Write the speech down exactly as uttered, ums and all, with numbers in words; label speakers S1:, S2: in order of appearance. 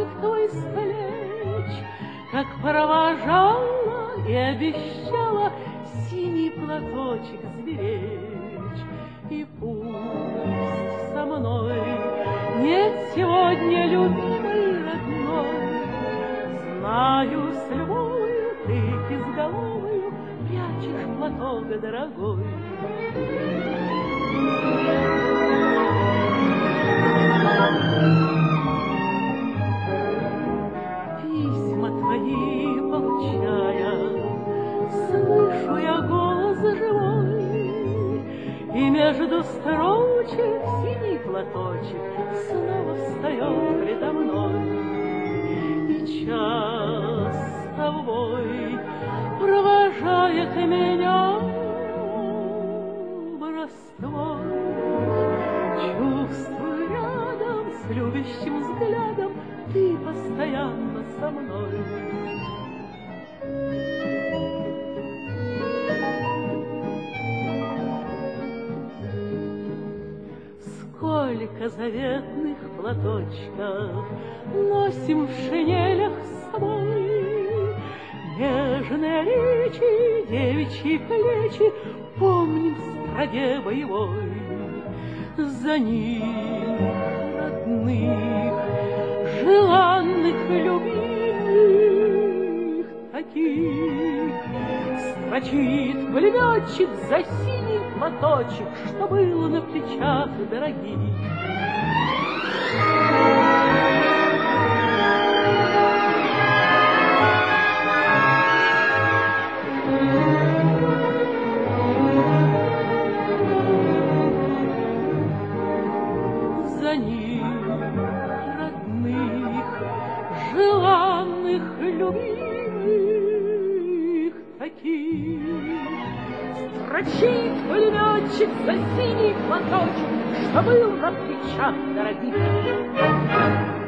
S1: твой скалечь, как провожала и обещала синий платочек сберечь. И пусть со мной нет сегодня любимой родной, знаю, с любовью ты изголовою прячешь платок дорогой. Письма твои получая, слышу я голос живой, и между строчек синий платочек снова встает предо мной. И час с тобой провожает меня в Ростов. Чувствую рядом с любящим взглядом ты постоянно со мной. Сколько заветных платочков носим в шинелях с собой, нежные речи, девичьи плечи помним в строге боевой. За них родных, желанных, любимых таких строчит пулеметчик за синий платочек, что было на плечах дорогих. За них родных, желанных, любимых таких строчит пулеметчик за синий платочек, что был на плечах дорогих.